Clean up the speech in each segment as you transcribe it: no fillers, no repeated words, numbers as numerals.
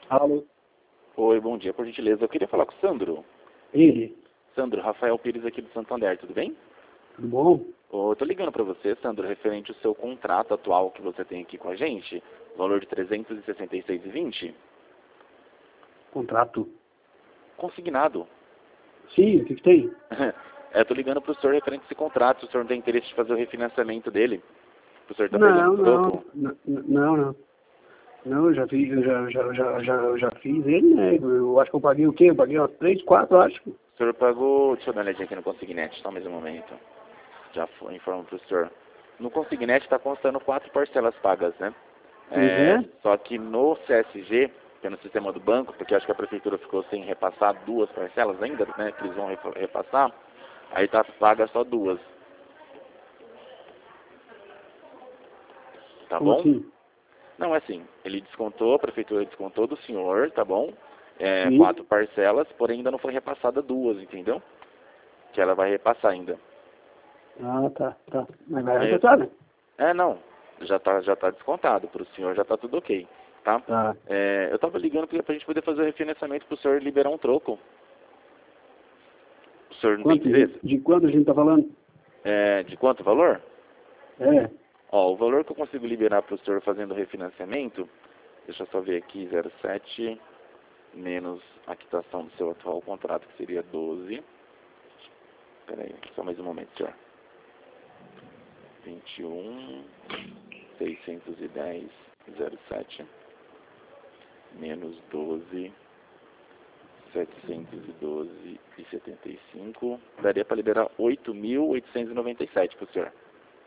Alô? Oi, bom dia, por gentileza. Eu queria falar com o Sandro. Ele? Sandro, Rafael Pires aqui do Santander, tudo bem? Tudo bom? Eu tô ligando para você, Sandro, referente ao seu contrato atual que você tem aqui com a gente, valor de 366,20, Contrato? consignado. Sim, o que tem? Eu tô ligando para o senhor referente a esse contrato, se o senhor não tem interesse de fazer o refinanciamento dele. O senhor tá pegando Não, troco? não. Não, eu já fiz, eu já fiz ele, né? Eu acho que eu paguei o quê? Eu paguei umas 3, 4, acho. O senhor pagou, deixa eu dar uma olhadinha aqui no Consignete, só mais um momento. Já informo para o senhor. No Consignete está constando 4 parcelas pagas, né? Uhum. Só que no CSG, que é no sistema do banco, porque acho que a prefeitura ficou sem repassar 2 parcelas ainda, né? Que eles vão repassar, aí tá paga só 2. Tá Como bom? assim? Não, é assim, ele descontou, a prefeitura descontou do senhor, tá bom? Sim. 4 parcelas, porém ainda não foi repassada 2, entendeu? Que ela vai repassar ainda. Ah, tá. Mas vai Aí, repassar, né? não, já tá descontado, pro senhor já tá tudo ok, tá? Tá. Eu tava ligando pra gente poder fazer o refinanciamento pro senhor liberar um troco. O senhor não tem interesse? De quanto a gente tá falando? De quanto valor? É. Ó, o valor que eu consigo liberar para o senhor fazendo o refinanciamento, deixa eu só ver aqui, 0,7 menos a quitação do seu atual contrato, que seria 12. Espera aí, só mais um momento, senhor. 21, 610, 0,7 menos 12, 712,75. Daria para liberar 8.897 para o senhor.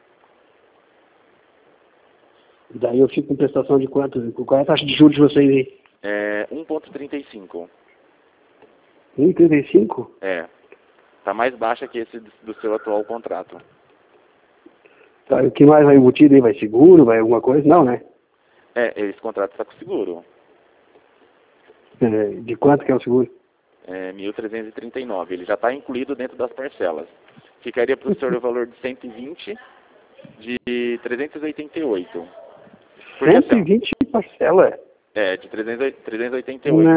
E daí eu fico com prestação de quanto? Qual é a taxa de juros de vocês aí? 1,35. 1,35? Tá mais baixa que esse do seu atual contrato. Tá, e o que mais vai embutido aí? Vai seguro? Vai alguma coisa? Não, né? Esse contrato está com seguro. De quanto que é o seguro? 1.339. Ele já está incluído dentro das parcelas. Ficaria para o senhor o valor de 120 de 388. Porque assim, ó, 120 parcela? de 388.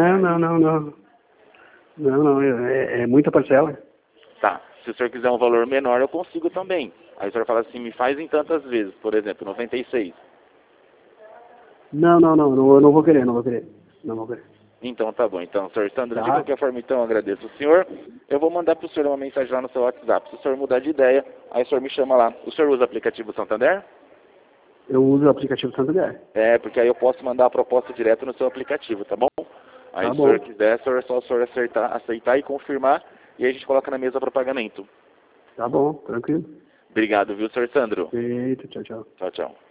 Não, é muita parcela. Tá. Se o senhor quiser um valor menor, eu consigo também. Aí o senhor fala assim, me faz em tantas vezes. Por exemplo, 96. Não, eu não vou querer. Então tá bom. Então, senhor Sandro, de Tá? qualquer forma, então, eu agradeço o senhor. Eu vou mandar para o senhor uma mensagem lá no seu WhatsApp. Se o senhor mudar de ideia, aí o senhor me chama lá. O senhor usa o aplicativo Santander? Eu uso o aplicativo Santander. Porque aí eu posso mandar a proposta direto no seu aplicativo, tá bom? Aí Tá se o senhor bom. quiser, é só o senhor aceitar e confirmar, e aí a gente coloca na mesa para pagamento. Tá bom, tranquilo. Obrigado, viu, senhor Sandro? Feito, tchau. Tchau, tchau.